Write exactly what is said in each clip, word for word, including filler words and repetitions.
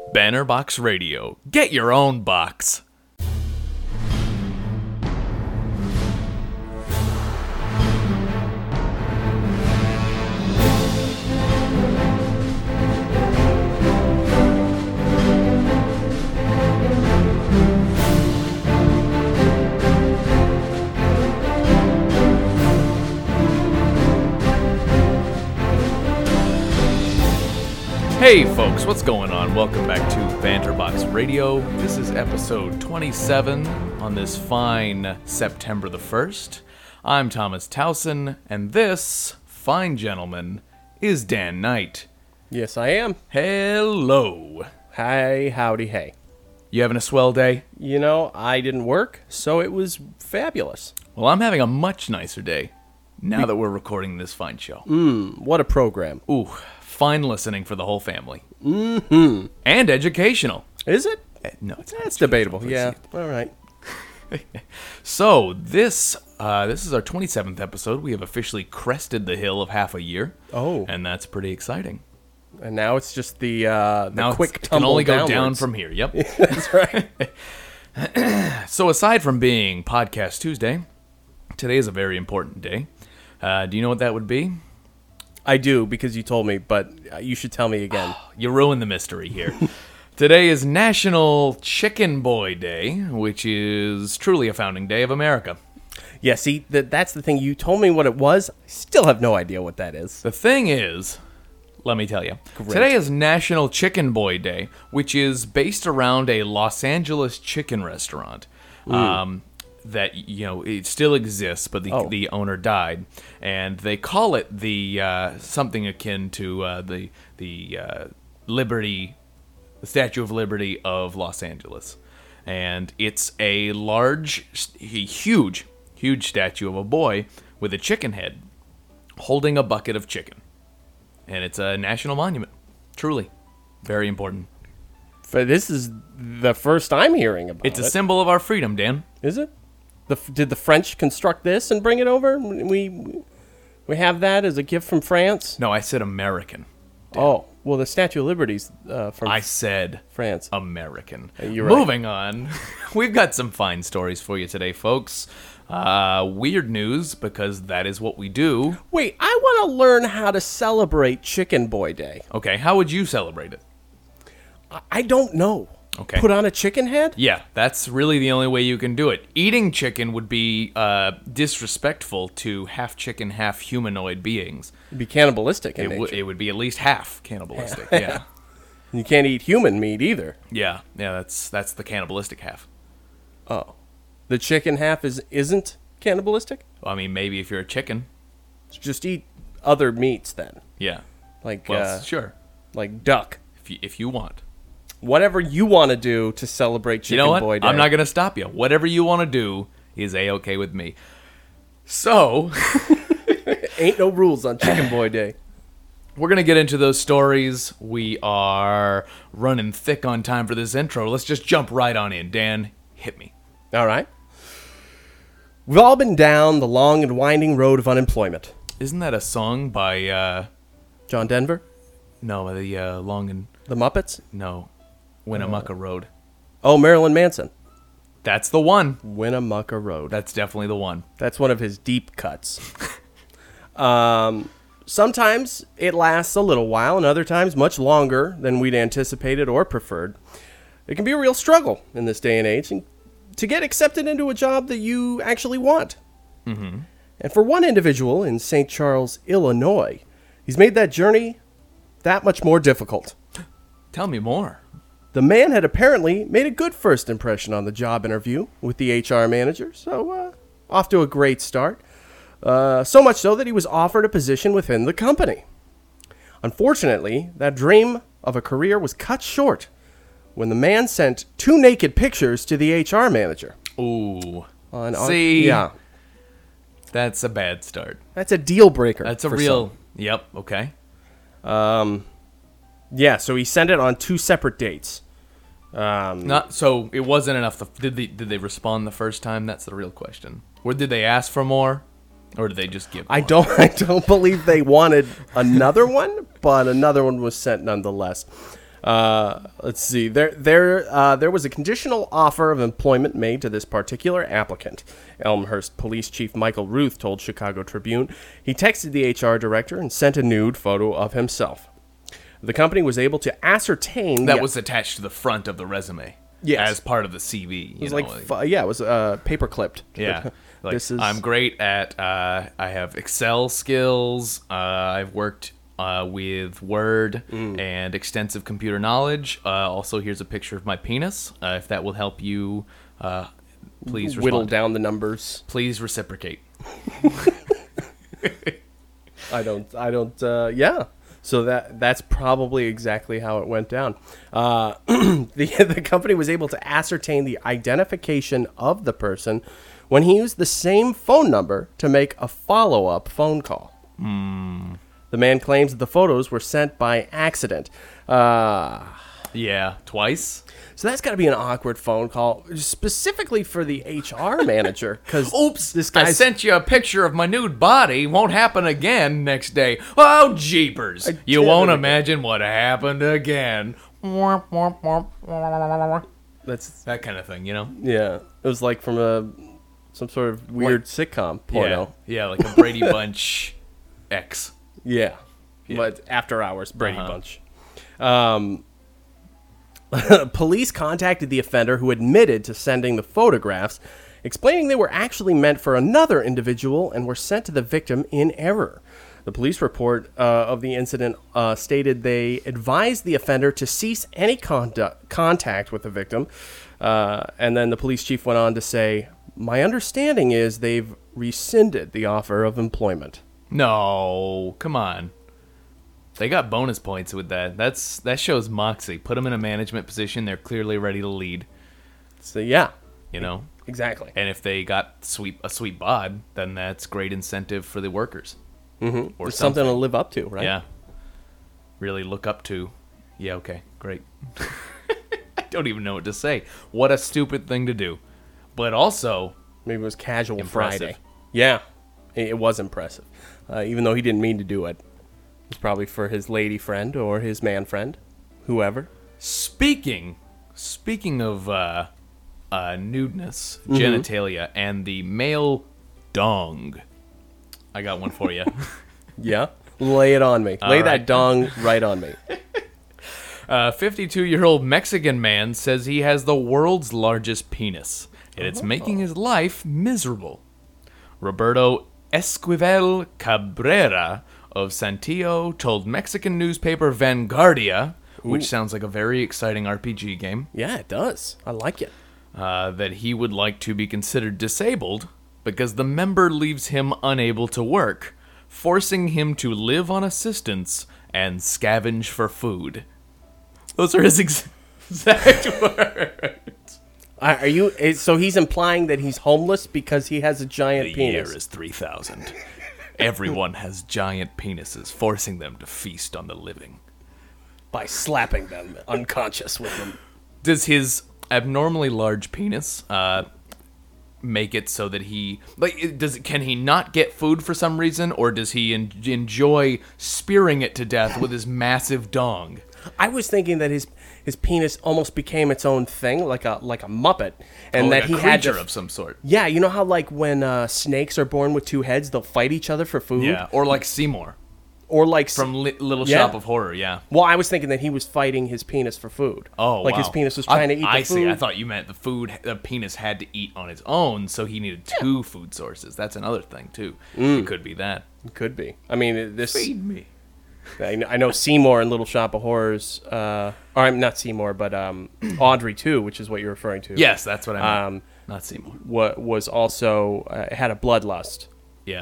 Banner Box Radio. Get your own box. Hey folks, what's going on? Welcome back to Banterbox Radio. This is episode twenty-seven on this fine September the first. I'm Thomas Towson, and this fine gentleman is Dan Knight. Yes, I am. Hello. Hi, howdy, hey. You having a swell day? You know, I didn't work, so it was fabulous. Well, I'm having a much nicer day now that we're recording this fine show. Mmm, what a program. Ooh, fine listening for the whole family. Mm-hmm. And educational. Is it? Uh, no, it's That's debatable. Yeah, all right. So, this uh, this is our twenty-seventh episode. We have officially crested the hill of half a year. Oh. And that's pretty exciting. And now it's just the, uh, the Now quick it can tumble only go downwards. down from here. Yep. That's right. So, aside from being Podcast Tuesday, today is a very important day. Uh, do you know what that would be? I do, because you told me, but you should tell me again. You ruined the mystery here. Today is National Chicken Boy Day, which is truly a founding day of America. Yeah, see, that that's the thing. You told me what it was. I still have no idea what that is. The thing is, let me tell you, Great. Today is National Chicken Boy Day, which is based around a Los Angeles chicken restaurant. Um, that, you know, it still exists, but the Oh. the owner died, and they call it the uh, something akin to uh, the the uh, Liberty, the Statue of Liberty of Los Angeles, and it's a large, a huge, huge statue of a boy with a chicken head holding a bucket of chicken, and it's a national monument. Truly, very important. But this is the first I'm hearing about It's it. a symbol of our freedom, Dan. Is it? The, did the French construct this and bring it over? We we have that as a gift from France? No, I said American. Oh, well, the Statue of Liberty's uh, from I said France. American. You're right. Moving on, we've got some fine stories for you today, folks. Uh, weird news, because that is what we do. Wait, I want to learn how to celebrate Chicken Boy Day. Okay, how would you celebrate it? I, I don't know. Okay. Put on a chicken head? Yeah, that's really the only way you can do it. Eating chicken would be uh, disrespectful to half chicken, half humanoid beings. It'd be cannibalistic in It, nature. w- it would be at least half cannibalistic. Yeah, You can't eat human meat either. yeah, yeah. That's that's the cannibalistic half. Oh. The chicken half is, isn't cannibalistic? I mean, maybe if you're a chicken. Just eat other meats then. Yeah. Like, Well, uh, sure. like duck. If you if you want. Whatever you want to do to celebrate Chicken You know what? Boy Day. I'm not going to stop you. Whatever you want to do is A-okay with me. So, Ain't no rules on Chicken Boy Day. we're going to get into those stories. We are running thick on time for this intro. Let's just jump right on in. Dan, hit me. All right. We've all been down the long and winding road of unemployment. Isn't that a song by, uh, John Denver? no, the uh, long and, The Muppets? no, Winnemucca Road. Oh, Marilyn Manson. That's the one. Winnemucca Road. That's definitely the one. That's one of his deep cuts. um, sometimes it lasts a little while, and other times much longer than we'd anticipated or preferred. It can be a real struggle in this day and age and to get accepted into a job that you actually want. Mm-hmm. And for one individual in Saint Charles, Illinois, he's made that journey that much more difficult. Tell me more. The man had apparently made a good first impression on the job interview with the H R manager, so uh, off to a great start. Uh, so much so that he was offered a position within the company. Unfortunately, that dream of a career was cut short when the man sent two naked pictures to the H R manager. Ooh. On, on- See? yeah, That's a bad start. that's a deal breaker. That's a for real... Yep, okay. some. Um, yeah, so he sent it on two separate dates. Um, Not so it wasn't enough. The, did they did they respond the first time? That's the real question. Or did they ask for more, or did they just give? I one? don't. I don't believe they wanted another one, but another one was sent nonetheless. Uh, let's see. There, there, uh, there was a conditional offer of employment made to this particular applicant. Elmhurst Police Chief Michael Ruth told Chicago Tribune he texted the H R director and sent a nude photo of himself. The company was able to ascertain That the- was attached to the front of the resume. Yes. As part of the C V. You It was know, like, fu- yeah, it was uh, paper clipped. yeah. Like, This is I'm great at, uh, I have Excel skills. Uh, I've worked uh, with Word Mm. and extensive computer knowledge. Uh, also, here's a picture of my penis. Uh, if that will help you, uh, please whittle respond. down the numbers. Please reciprocate. I don't. I don't. Uh, yeah. So that that's probably exactly how it went down. Uh, the the company was able to ascertain the identification of the person when he used the same phone number to make a follow up phone call. Hmm. The man claims that the photos were sent by accident. Uh, Yeah, twice. so that's got to be an awkward phone call, specifically for the H R manager. Because Oops, this I guy's sent you a picture of my nude body. Won't happen again next day. Oh, jeepers. I You did won't it again. imagine what happened again. that's That kind of thing, you know? yeah. It was like from a some sort of weird sitcom porno. Yeah, yeah, like a Brady Bunch X. Yeah. But after hours, Brady Uh-huh. Bunch. Um, police contacted the offender who admitted to sending the photographs, explaining they were actually meant for another individual and were sent to the victim in error. The police report uh, of the incident uh, stated they advised the offender to cease any conduct, contact with the victim. Uh, and then the police chief went on to say, "My understanding is they've rescinded the offer of employment." No, come on. They got bonus points with that. That's That shows moxie. Put them in a management position. They're clearly ready to lead, So, yeah, you know? exactly. And if they got sweet a sweet bod, then that's great incentive for the workers. Mm-hmm. Or It's something to live up to, right? Yeah. Really look up to. Yeah, okay, great. I don't even know what to say. What a stupid thing to do. But also, Maybe it was casual Impressive. Friday. Yeah, it it was impressive. Uh, even though he didn't mean to do it. It's probably for his lady friend or his man friend, whoever. speaking speaking of uh, uh, nudeness, Mm-hmm. genitalia, and the male dong, I got one for you. Yeah? Lay it on me. Lay right. that dong right on me. A fifty-two-year-old Mexican man says he has the world's largest penis, and it's making his life miserable. Roberto Esquivel Cabrera of Santillo told Mexican newspaper Vanguardia, which sounds like a very exciting R P G game, Yeah, it does. I like it. uh, that he would like to be considered disabled because the member leaves him unable to work, forcing him to live on assistance and scavenge for food. Those are his ex- exact words. Uh, Are you? is- So he's implying that he's homeless because he has a giant The penis. year is three thousand. Everyone has giant penises, forcing them to feast on the living. By slapping them unconscious with them. Does his abnormally large penis uh, make it so that he like it- does can he not get food for some reason, or does he en- enjoy spearing it to death with his massive dong? I was thinking that his his penis almost became its own thing, like a like a muppet, and Or that like he a had creature to. of some sort. Yeah, you know how like when uh, snakes are born with two heads, they'll fight each other for food. Yeah, or like Seymour Or like s- from Li- Little Yeah. Shop of Horror. Yeah. Well, I was thinking that he was fighting his penis for food. Oh, like his wow. penis was I- trying to eat the I food. see. I thought you meant the food the penis had to eat on its own, so he needed two food sources. That's another thing too. Mm. It could be that. Could be. I mean, it- this. Feed me. I kn- I know Seymour and Little Shop of Horrors. Uh, or I'm not Seymour, but um, Audrey too, which is what you're referring to. Yes, that's what I meant. Um, Not Seymour. What was also uh, had a bloodlust. Yeah.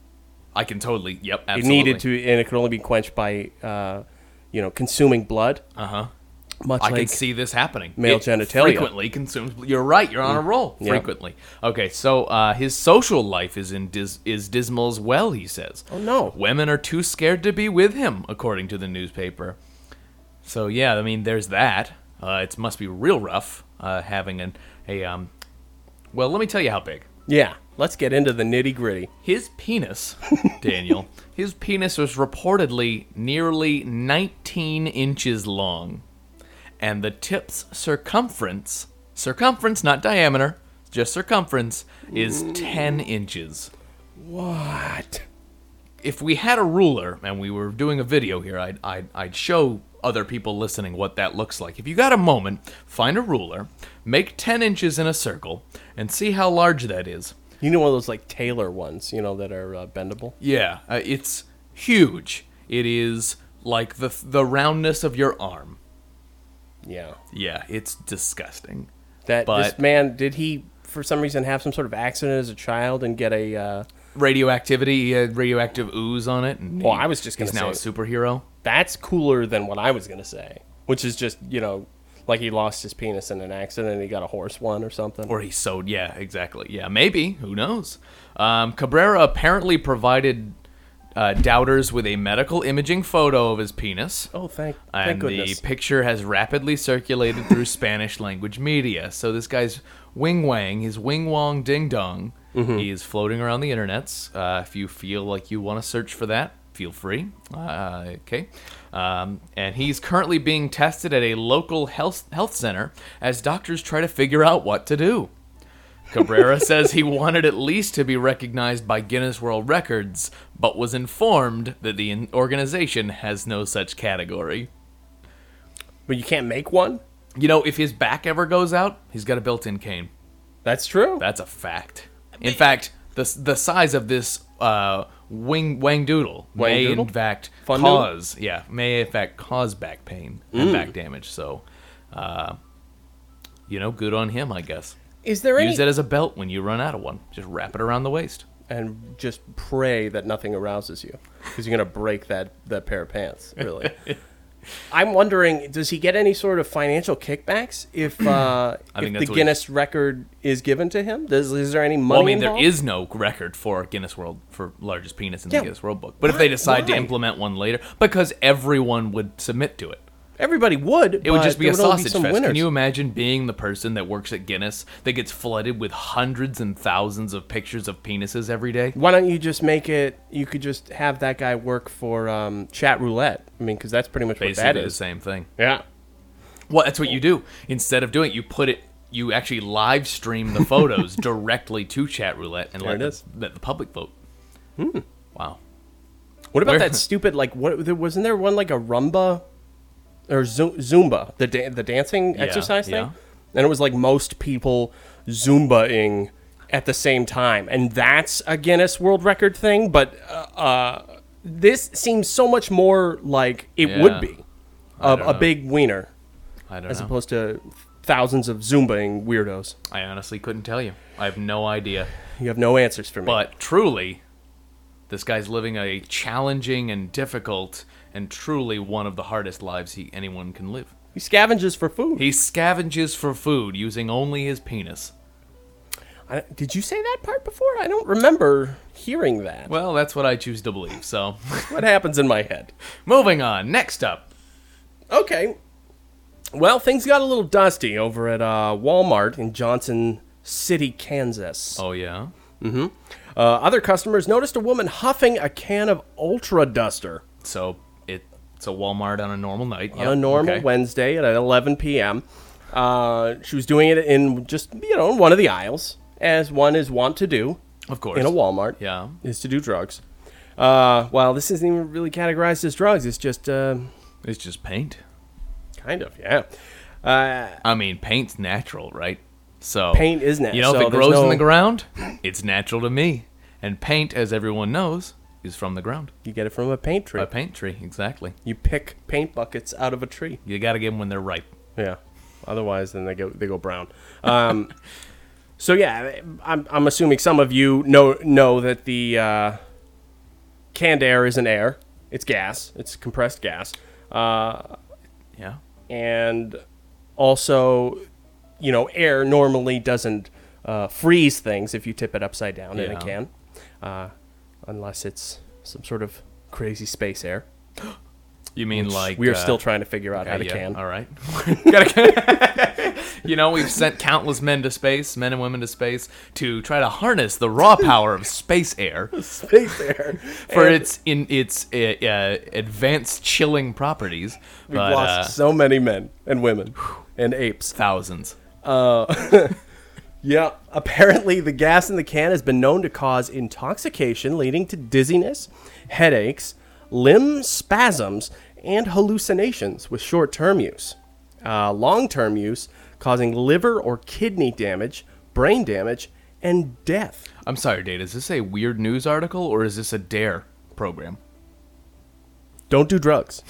I can totally. Yep. It Absolutely. needed to, and it could only be quenched by, uh, you know, consuming blood. Uh huh. Much I like can see this happening. male It genitalia. frequently consumes. You're right. You're on a roll. Yeah. Frequently. Okay. So uh, his social life is in dis- is dismal as well. He says. Oh no. Women are too scared to be with him, according to the newspaper. So yeah, I mean, there's that. Uh, it must be real rough uh, having an a um. Well, let me tell you how big. Yeah. Let's get into the nitty gritty. His penis, Daniel, his penis was reportedly nearly nineteen inches long. and the tip's circumference, circumference, not diameter, just circumference, is ten inches. What? If we had a ruler and we were doing a video here, I'd, I'd, I'd show other people listening what that looks like. If you got a moment, find a ruler, make ten inches in a circle, and see how large that is. You know one of those like Taylor ones, you know, that are uh, bendable? Yeah, uh, it's huge. It is like the the roundness of your arm. Yeah. Yeah, it's disgusting. That But- this man, did he for some reason have some sort of accident as a child and get a uh, Radioactivity, he had radioactive ooze on it. And Well, he- I was just gonna he's now a say- superhero. that's cooler than what I was going to say, which is just, you know, like he lost his penis in an accident and he got a horse one or something. Or he sewed, yeah, exactly. Yeah, maybe. Who knows? Um, Cabrera apparently provided uh, doubters with a medical imaging photo of his penis. Oh, thank, thank And goodness. the picture has rapidly circulated through Spanish language media. So this guy's wing wang, his wing wong ding dong, Mm-hmm. he is floating around the internets. Uh, if you feel like you want to search for that, feel free. Uh, okay. Um, and he's currently being tested at a local health health center as doctors try to figure out what to do. Cabrera says he wanted at least to be recognized by Guinness World Records, but was informed that the in- organization has no such category. But you can't make one? You know, if his back ever goes out, he's got a built-in cane. That's true. That's a fact. In fact, the the size of this uh, wing wang doodle may Wang-doodle? in fact Fun cause yeah may in fact cause back pain Mm. and back damage. So, uh, you know, good on him, I guess. Is there any... Use it as a belt when you run out of one. Just wrap it around the waist. And just pray that nothing arouses you, because you're going to break that, that pair of pants, really. I'm wondering, does he get any sort of financial kickbacks if uh, I think if that's the what Guinness record is given to him? Does, is there any money Well, I mean, there involved? is no record for Guinness World for largest penis in Yeah, the Guinness World Book. But if they why- decide to why? implement one later, because everyone would submit to it. Everybody would. It would just be a sausage fest. Winners. Can you imagine being the person that works at Guinness that gets flooded with hundreds and thousands of pictures of penises every day? Why don't you just make it? You could just have that guy work for um, chat roulette. I mean, because that's pretty much what Basically that the is. same thing. Yeah. Well, that's what you do. Instead of doing it, you put it, you actually live stream the photos directly to chat roulette and There let it the, is. let the public vote. Wow. What about Where- that stupid like? What there wasn't there one like a rumba or Zu- Zumba, the da- the dancing Yeah, exercise thing, yeah. and it was like most people Zumbaing at the same time, and that's a Guinness World Record thing. But uh, uh, this seems so much more like it Yeah. would be a, don't a know. big wiener I don't as know. opposed to thousands of Zumbaing weirdos. I honestly couldn't tell you. I have no idea. You have no answers for me. But truly, this guy's living a challenging and difficult and truly one of the hardest lives he anyone can live. he scavenges for food. He scavenges for food using only his penis. I, did you say that part before? I don't remember hearing that. Well, that's what I choose to believe. So, What happens in my head? moving on. Next up. Okay. Well, things got a little dusty over at uh, Walmart in Johnson City, Kansas. Oh, yeah? Uh, other customers noticed a woman huffing a can of Ultra Duster So, it, it's a Walmart on a normal night. on Yep, a normal okay. Wednesday at eleven p.m. Uh, she was doing it in just, you know, one of the aisles, as one is wont to do Of course. in a Walmart, Yeah. is to do drugs. Uh, well, this isn't even really categorized as drugs. It's just, uh, It's just paint. kind of, yeah. Uh, I mean, paint's natural, right? So Paint is nat- You know, so if it there's grows in no- the ground, it's natural to me. And paint, as everyone knows, is from the ground. you get it from a paint tree. A paint tree, exactly. You pick paint buckets out of a tree. You got to get them when they're ripe. Yeah. Otherwise, then they go they go brown. Um, so yeah, I'm I'm assuming some of you know know that the uh, canned air isn't air; it's gas. It's compressed gas, uh, Yeah. and also, you know, air normally doesn't uh, freeze things if you tip it upside down in a Yeah. can, uh, unless it's some sort of crazy space air. You mean like We are uh, still trying to figure out how to yeah, can. All right. Gotta- You know, we've sent countless men to space, men and women to space, to try to harness the raw power of space air Space air. for And its in its uh, uh, advanced chilling properties. we've but, lost uh, so many men and women and apes. thousands. Yeah, apparently the gas in the can has been known to cause intoxication, leading to dizziness, headaches, limb spasms, and hallucinations with short-term use. Uh, long-term use causing liver or kidney damage, brain damage, and death. I'm sorry, Dave. Is this a weird news article or is this a DARE program? Don't do drugs.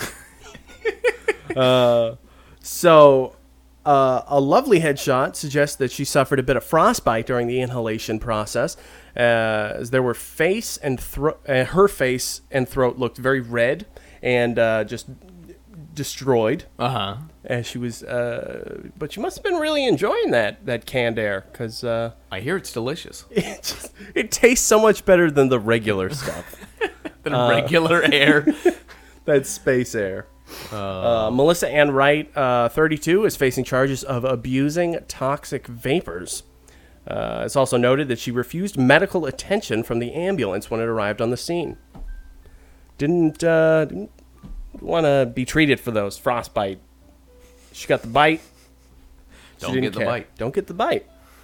uh, so, uh, a lovely headshot suggests that she suffered a bit of frostbite during the inhalation process, uh, as there were face and throat, uh, her face and throat looked very red and uh, just destroyed. Uh huh. And she was, uh, but she must have been really enjoying that that canned air because uh, I hear it's delicious. it just, it tastes so much better than the regular stuff. Than regular air. That's space air. Uh, Melissa Ann Wright, uh, thirty-two, is facing charges of abusing toxic vapors. Uh, it's also noted that she refused medical attention from the ambulance when it arrived on the scene. Didn't, uh, didn't want to be treated for those frostbite. She got the bite. She Don't didn't get the care. bite. Don't get the bite.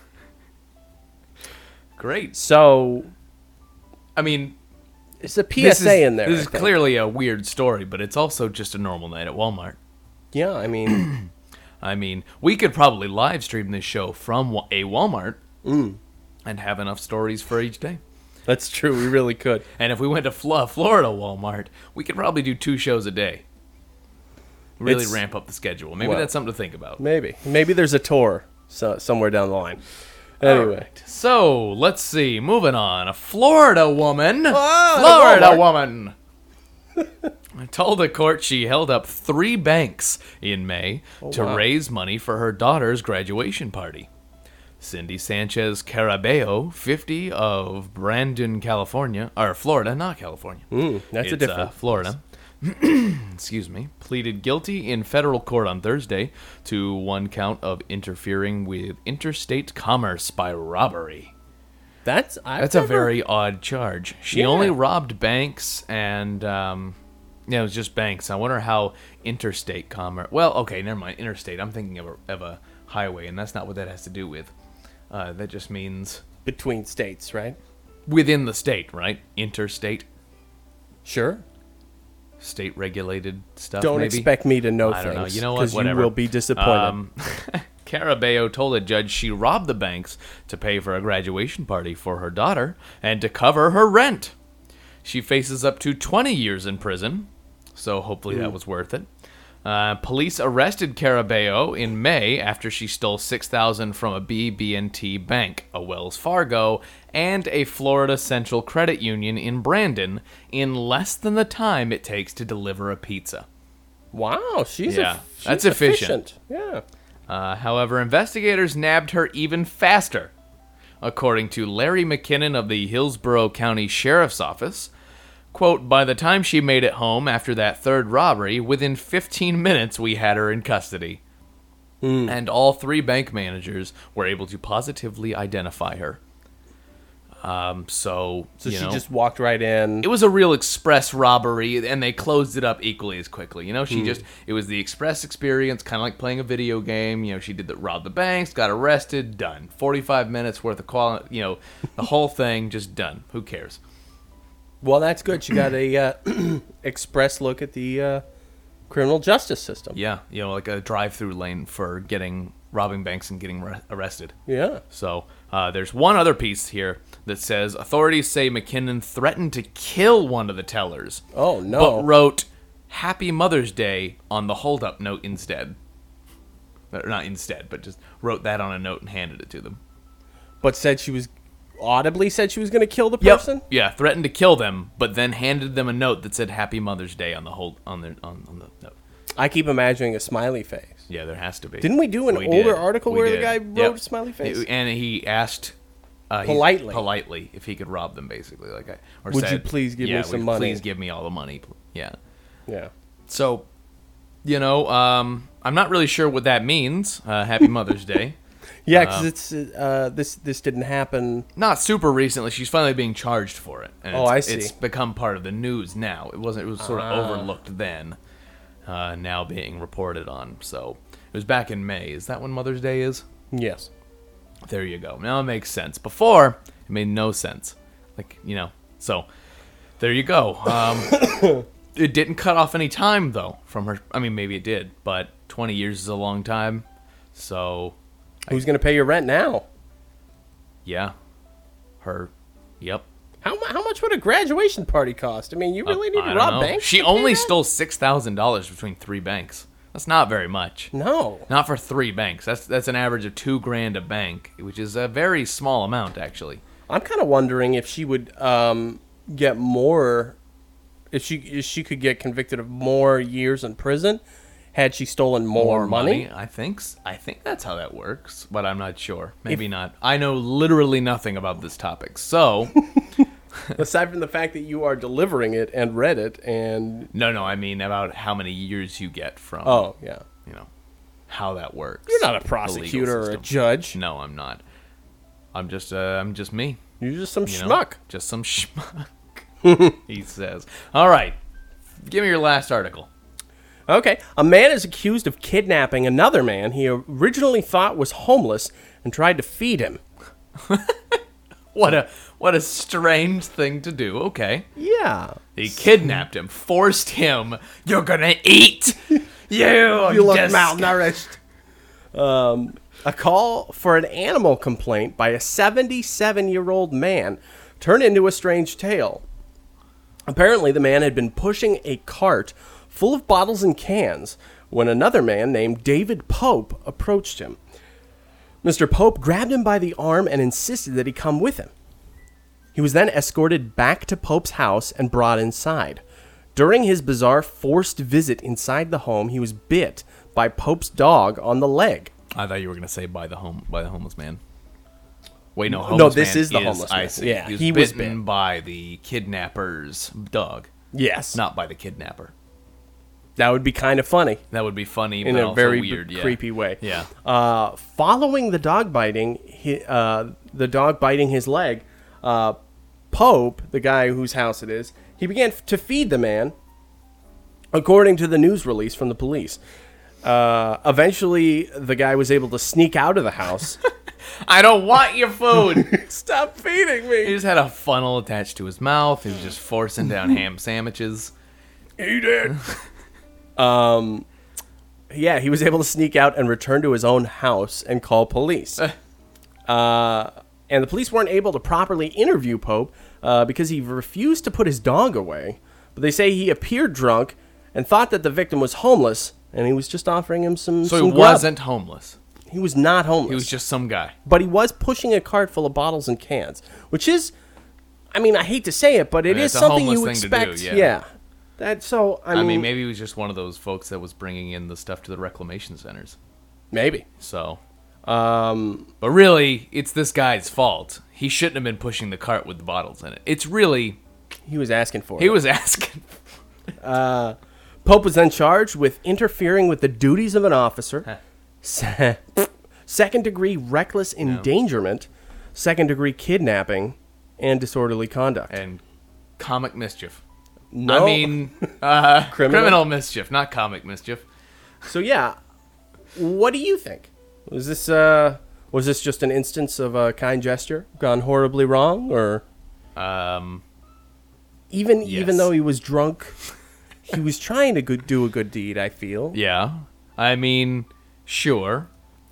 Great. So, I mean, it's a P this S A is, in there. This I is think. clearly a weird story, but it's also just a normal night at Walmart. Yeah, I mean, I mean, we could probably live stream this show from wa- a Walmart Mm. and have enough stories for each day. that's true. We really could. And if we went to Fla- Florida Walmart, we could probably do two shows a day. Really It's- ramp up the schedule. Maybe well, that's something to think about. Maybe. Maybe there's a tour so, somewhere down the line. Anyway. Alright, so let's see. Moving on. A Florida woman. Ah, Florida Walmart. woman. Told the court she held up three banks in May to wow. raise money for her daughter's graduation party. Cindy Sanchez Carabeo, fifty, of Brandon, California, or Florida, not California. Mm, that's a It's, uh, different. Florida. Excuse me. Pleaded guilty in federal court on Thursday to one count of interfering with interstate commerce by robbery. That's I've That's a never- very odd charge. She Yeah. only robbed banks and, um, yeah, it was just banks. I wonder how interstate commerce. Well, okay, never mind. Interstate. I'm thinking of a, of a highway, and that's not what that has to do with. Uh, that just means between states, right? within the state, right? Interstate, Sure. state regulated stuff. Don't maybe? expect me to know I don't know. things. You know what? Because you Whatever. will be disappointed. Um, Carabeo told a judge she robbed the banks to pay for a graduation party for her daughter and to cover her rent. She faces up to twenty years in prison, so hopefully that was worth it. Uh, police arrested Carabeo in May after she stole six thousand dollars from a B B and T bank, a Wells Fargo, and a Florida Central Credit Union in Brandon in less than the time it takes to deliver a pizza. Wow, she's Yeah, a, she's that's efficient. Yeah. Uh, however, investigators nabbed her even faster. According to Larry McKinnon of the Hillsborough County Sheriff's Office, quote, by the time she made it home after that third robbery, within fifteen minutes we had her in custody. Mm. And all three bank managers were able to positively identify her. Um, so, So you she know, just walked right in. it was a real express robbery, and they closed it up equally as quickly. You know, she just, it was the express experience, kind of like playing a video game. You know, she did the rob the banks, got arrested, done. forty-five minutes worth of quality, you know, the whole thing just done. Who cares? Well, that's good. She got a uh, express look at the uh, criminal justice system. Yeah, you know, like a drive-through lane for getting, robbing banks and getting re- arrested. Yeah. So uh, there's one other piece here that says authorities say McKinnon threatened to kill one of the tellers. Oh, no. But wrote Happy Mother's Day on the hold-up note instead. Or not instead, but just wrote that on a note and handed it to them. But said she was, audibly said she was going to kill the person? Yeah, threatened to kill them, but then handed them a note that said Happy Mother's Day on the hold on their on, on the note. I keep imagining a smiley face. Yeah, there has to be. Didn't we do an We older did. article We where did. the guy Yep. wrote a smiley face? And he asked uh, he- Politely. politely, if he could rob them, basically. Like, I, or Would you said, please give me yeah, some would you money? Please give me all the money. Yeah. Yeah. So, you know, um, I'm not really sure what that means. Uh, happy Mother's Day. Yeah, because it's uh, this this didn't happen. Not super recently. She's finally being charged for it. And Oh, it's, I see. It's become part of the news now. It wasn't. It was sort of Ah. overlooked then. Uh, now being reported on. So it was back in May. Is that when Mother's Day is? Yes. There you go. Now it makes sense. Before, it made no sense. Like, you know. So there you go. Um, it didn't cut off any time, though, from her. I mean, maybe it did, but twenty years is a long time. So, Who's going to pay your rent now? yeah. Her. Yep. How, mu- how much would a graduation party cost? I mean, you really need Uh, I to don't rob know. banks? She to pay only that? stole six thousand dollars between three banks. That's not very much. No. Not for three banks. That's that's an average of two grand a bank, which is a very small amount, actually. I'm kind of wondering if she would um, get more, if she if she could get convicted of more years in prison had she stolen more, money. I think s- I think that's how that works, but I'm not sure. Maybe not. I know literally nothing about this topic. So, Aside from the fact that you are delivering it and read it and... no, no, I mean about how many years you get from, Oh, yeah. you know, how that works. You're not a the legal prosecutor or a system. judge. No, I'm not. I'm just uh, I'm just me. You're just some You know? schmuck. Just some schmuck. He says. All right. Give me your last article. Okay. A man is accused of kidnapping another man he originally thought was homeless and tried to feed him. What a what a strange thing to do. Okay. Yeah. He kidnapped him, forced him. You're gonna eat. You. You look dis- malnourished. Um, a call for an animal complaint by a seventy-seven-year-old man turned into a strange tale. Apparently, the man had been pushing a cart full of bottles and cans when another man named David Pope approached him. Mister Pope grabbed him by the arm and insisted that he come with him. He was then escorted back to Pope's house and brought inside. During his bizarre forced visit inside the home, he was bit by Pope's dog on the leg. I thought you were gonna say by the home by the homeless man. Wait, no. No, Homeless this man is the homeless I man. see. Yeah, he was he was bitten bit. by the kidnapper's dog, Yes. not by the kidnapper. That would be kind of funny That would be funny, in but a also very weird. b- Yeah. creepy way. Yeah. Uh, following the dog biting, he, uh, the dog biting his leg, uh, Pope, the guy whose house it is, he began f- to feed the man, according to the news release from the police. Uh, eventually, the guy was able to sneak out of the house. I don't want your food. Stop feeding He me! just had a funnel attached to his mouth. He was just forcing down ham sandwiches. Eat it! um, yeah, he was able to sneak out and return to his own house and call police. Uh, and the police weren't able to properly interview Pope uh, because he refused to put his dog away. But they say he appeared drunk and thought that the victim was homeless, and he was just offering him some. So some he grub. wasn't homeless. He was not homeless. He was just some guy. But he was pushing a cart full of bottles and cans, which is, I mean, I hate to say it, but it I mean, is it's a something you homeless thing to do, expect. yeah. That so. I I mean, mean, maybe he was just one of those folks that was bringing in the stuff to the reclamation centers. maybe. So, Um, but really, it's this guy's fault. He shouldn't have been pushing the cart with the bottles in it. It's really he was asking for he it. was asking. Pope was then charged with interfering with the duties of an officer, se- second-degree reckless endangerment, second-degree kidnapping, and disorderly conduct. and comic mischief. No. I mean, uh, Criminal? criminal? mischief, not comic mischief. So yeah, what do you think? Was this uh, was this just an instance of a kind gesture gone horribly wrong, or Um, even Yes. even though he was drunk, he was trying to go- do a good deed? I feel. yeah. I mean, sure,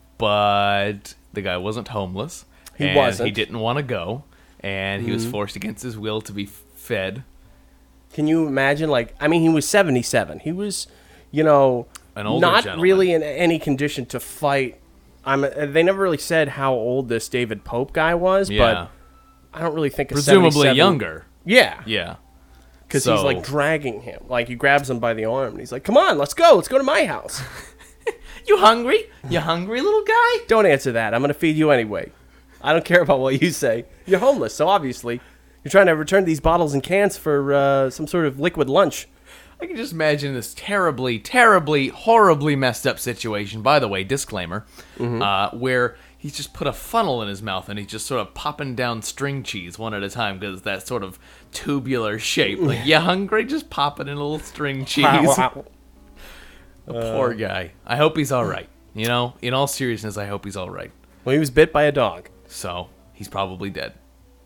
but the guy wasn't homeless. He and wasn't. He didn't want to go, and he was forced against his will to be fed. Can you imagine? Like, I mean, he was seventy-seven. He was, you know, An older not gentleman. really in any condition to fight. I'm. They never really said how old this David Pope guy was, Yeah. but I don't really think a Presumably seventy-seven younger. Yeah, Yeah. because he's So- like dragging him. Like he grabs him by the arm and he's like, "Come on, let's go. Let's go to my house." You hungry? You hungry, little guy? Don't answer that. I'm gonna feed you anyway. I don't care about what you say. You're homeless, so obviously you're trying to return these bottles and cans for uh, some sort of liquid lunch. I can just imagine this terribly, terribly, horribly messed up situation. By the way, disclaimer, mm-hmm. uh, where he's just put a funnel in his mouth and he's just sort of popping down string cheese one at a time because that sort of tubular shape. Like, you hungry? Just pop it in a little string cheese. The poor guy. I hope he's all right. You know, in all seriousness, I hope he's all right. Well, he was bit by a dog. So, he's probably dead.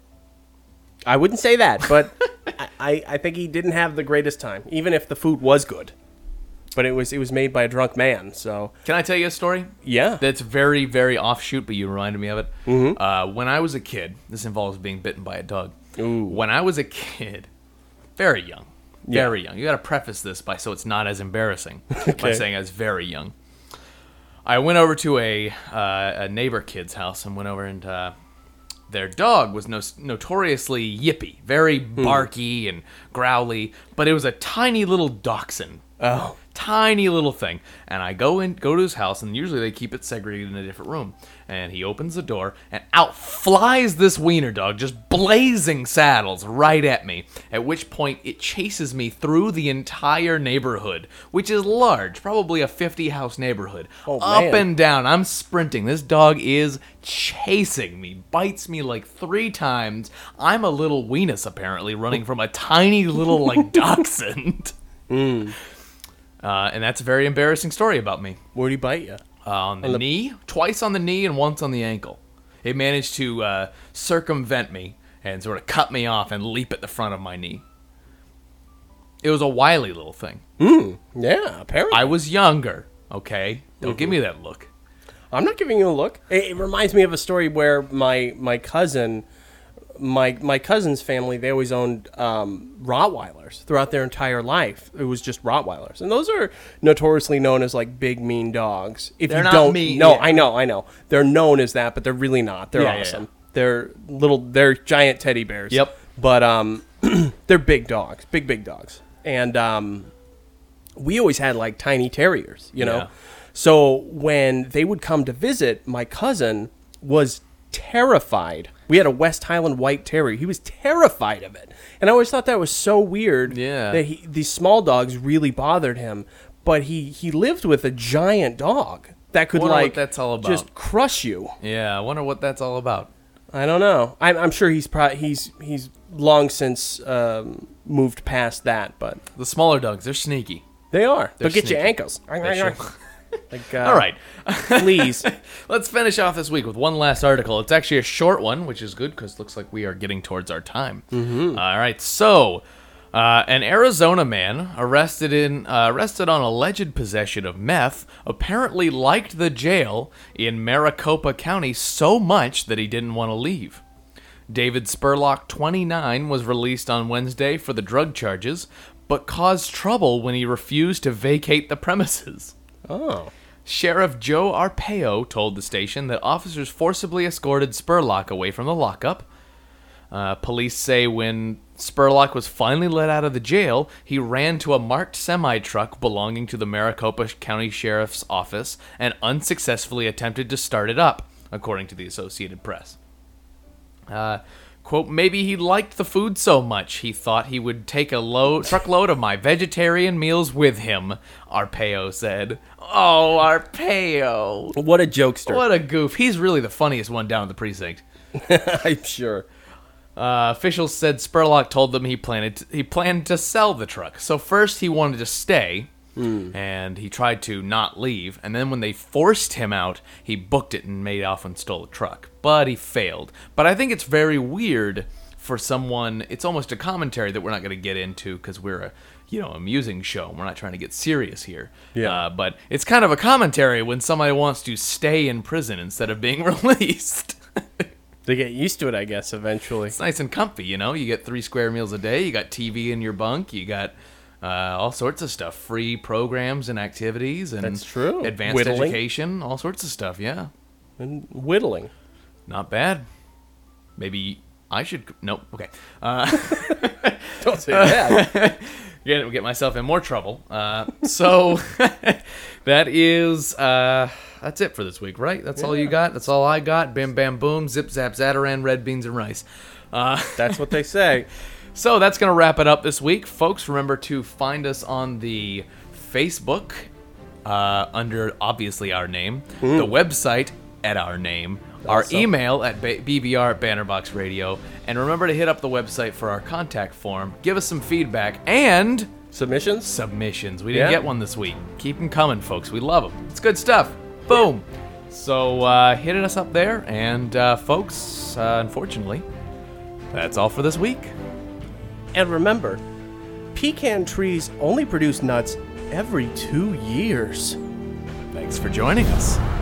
I wouldn't say that, but I, I think he didn't have the greatest time, even if the food was good. But it was it was made by a drunk man, so... Can I tell you a story? Yeah. That's very, very offshoot, but you reminded me of it. Mm-hmm. Uh, when I was a kid, this involves being bitten by a dog. Ooh. When I was a kid, very young, very yeah. young. You got to preface this by so it's not as embarrassing okay. by saying I was very young. I went over to a uh, a neighbor kid's house and went over and uh, their dog was no- notoriously yippy, very barky mm. and growly, but it was a tiny little dachshund. Oh. Tiny little thing. And I go in, go to his house, and usually they keep it segregated in a different room. And he opens the door, and out flies this wiener dog, just blazing saddles right at me. At which point, it chases me through the entire neighborhood, which is large, probably a fifty-house neighborhood. Oh, Up man. and down. I'm sprinting. This dog is chasing me, bites me like three times. I'm a little weenus, apparently, running from a tiny little, like, dachshund. Mm. Uh, and that's a very embarrassing story about me. Where'd he bite you? Uh, on the on the knee, twice on the knee, and once on the ankle. It managed to uh, circumvent me and sort of cut me off and leap at the front of my knee. It was a wily little thing. Mm, yeah, apparently. I was younger, okay? Don't mm-hmm. give me that look. I'm not giving you a look. It, it reminds me of a story where my my cousin... My my cousin's family, they always owned um, Rottweilers throughout their entire life. It was just Rottweilers. And those are notoriously known as, like, big, mean dogs. If they're you not don't, mean. No, Yeah. I know, I know. They're known as that, but they're really not. They're Yeah, awesome. yeah, yeah. They're little, they're giant teddy bears. Yep. But um, they're big dogs, big, big dogs. And um, we always had, like, tiny terriers, you know? Yeah. So when they would come to visit, my cousin was terrified. We had a West Highland White Terrier. He was terrified of it. And I always thought that was so weird Yeah. that he, these small dogs really bothered him. But he, he lived with a giant dog that could, Wonder what like, that's all about. just crush you. Yeah, I wonder what that's all about. I don't know. I'm, I'm sure he's pro- he's he's long since um, moved past that, but The smaller dogs, they're sneaky. they are. They're They'll get you sneaky. ankles. They sure- Like, uh, All right. Please. Let's finish off this week with one last article. It's actually a short one, which is good because it looks like we are getting towards our time. Mm-hmm. All right. So, uh, an Arizona man arrested in uh, arrested on alleged possession of meth apparently liked the jail in Maricopa County so much that he didn't want to leave. David Spurlock, twenty-nine, was released on Wednesday for the drug charges, but caused trouble when he refused to vacate the premises. Oh. Sheriff Joe Arpaio told the station that officers forcibly escorted Spurlock away from the lockup. Uh, police say when Spurlock was finally let out of the jail, he ran to a marked semi-truck belonging to the Maricopa County Sheriff's Office and unsuccessfully attempted to start it up, according to the Associated Press. Uh, quote, maybe he liked the food so much he thought he would take a load, truckload of my vegetarian meals with him, Arpaio said. Oh, Arpaio. What a jokester. What a goof. He's really the funniest one down at the precinct. I'm sure. Uh, officials said Spurlock told them he planned to, he planned to sell the truck. So first he wanted to stay, mm. and he tried to not leave. And then when they forced him out, he booked it and made off and stole the truck. But he failed. But I think it's very weird for someone. It's almost a commentary that we're not going to get into because we're a you know amusing show. We're not trying to get serious here. Yeah. Uh, but it's kind of a commentary when somebody wants to stay in prison instead of being released. They get used to it, I guess, eventually. It's nice and comfy, you know? You get three square meals a day, you got T V in your bunk, you got uh, all sorts of stuff. Free programs and activities and That's true. advanced Whittling. education, all sorts of stuff, yeah. And whittling. Not bad. Maybe I should... Nope, okay. Uh, Don't say that. get, get myself in more trouble. Uh, so, that is... Uh, that's it for this week, right? That's yeah. all you got? That's all I got? Bim, bam, boom, zip, zap, Zataran, red beans, and rice. Uh, That's what they say. So that's going to wrap it up this week. Folks, remember to find us on the Facebook uh, under, obviously, our name, mm. the website at our name, our so. email at b b r at Bannerbox Radio, and remember to hit up the website for our contact form. Give us some feedback and... Submissions? Submissions. We didn't yeah. get one this week. Keep them coming, folks. We love them. It's good stuff. Boom. So uh, hit us up there, and uh, folks, uh, unfortunately, that's all for this week. And remember, pecan trees only produce nuts every two years. Thanks for joining us.